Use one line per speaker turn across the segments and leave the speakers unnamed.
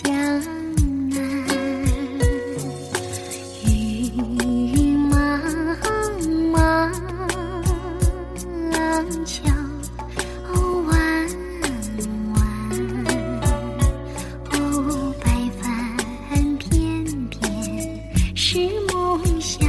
江南，云茫茫桥弯弯，哦，白帆翩翩是梦想，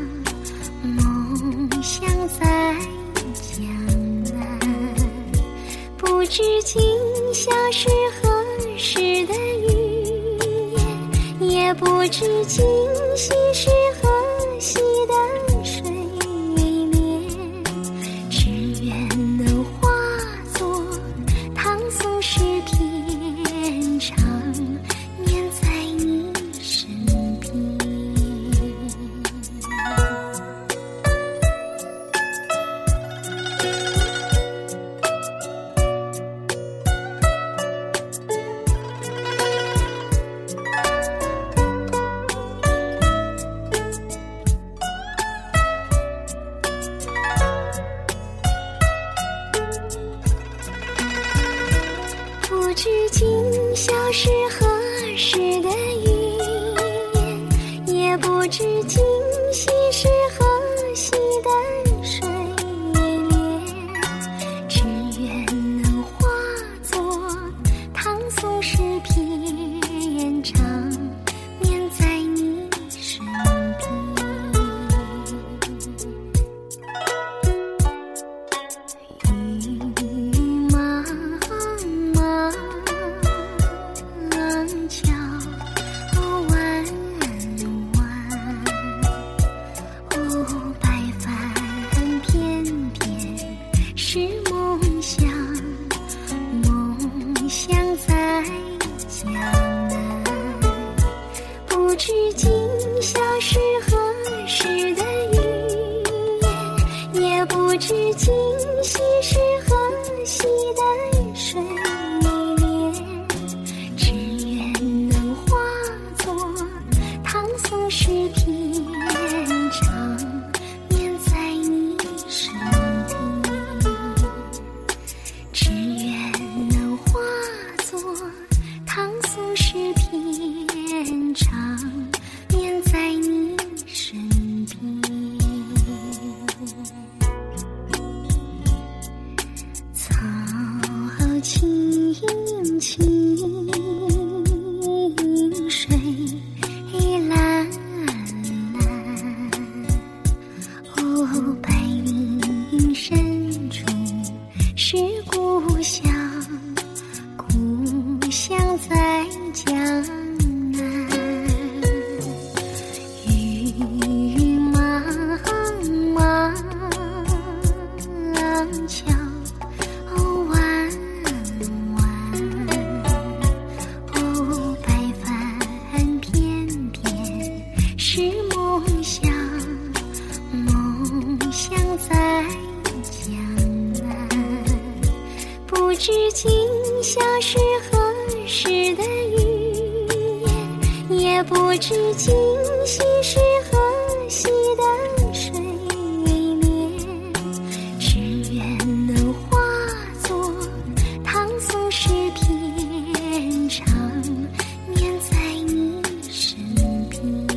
梦想在江南。不知今宵是何时的语言，也不知今夕是何夕的水面，只愿能化作唐宋诗篇，长眠在你身边。不知今宵是何时的语言，也不知今夕是何夕的水面，只愿能化作唐宋诗篇，长眠在你身边。云茫茫桥弯弯，哦，白帆翩翩是梦想，梦想在江南。不知今宵是何时的语言，也不知今夕是何夕的水面，只愿能化作唐宋诗篇，长眠在你身边。只愿能化作唐宋诗篇，长眠在你身边。草青青，水蓝蓝，哦，白云深处是故乡，故乡在江南。云茫茫桥弯弯，哦，白帆翩翩是梦想，梦想在江南。不知今宵是何时的语言，也不知今夕是何夕的水面，只愿能化作唐宋诗篇，长眠在你身边。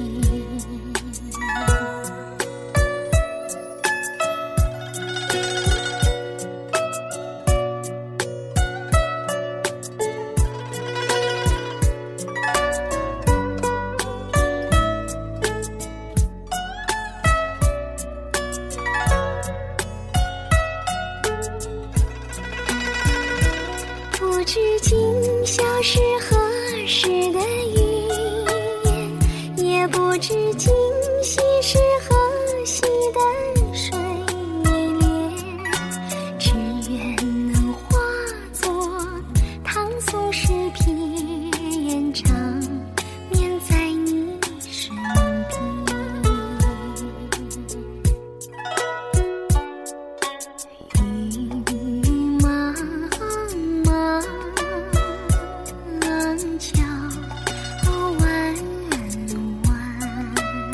不知今宵是何时的语言，也不知今夕是何夕的水面，只愿能化作唐宋诗篇，长眠在你身边。云茫茫桥弯弯，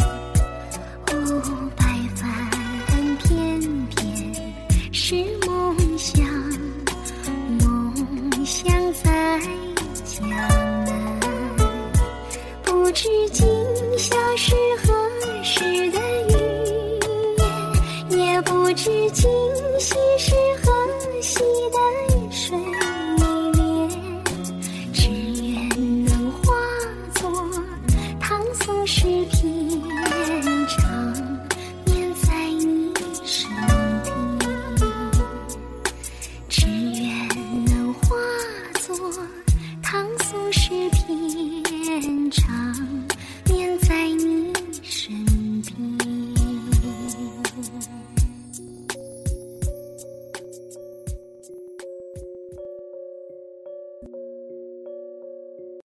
哦，白帆翩翩是梦想，梦想在江南。 诗篇，长眠在你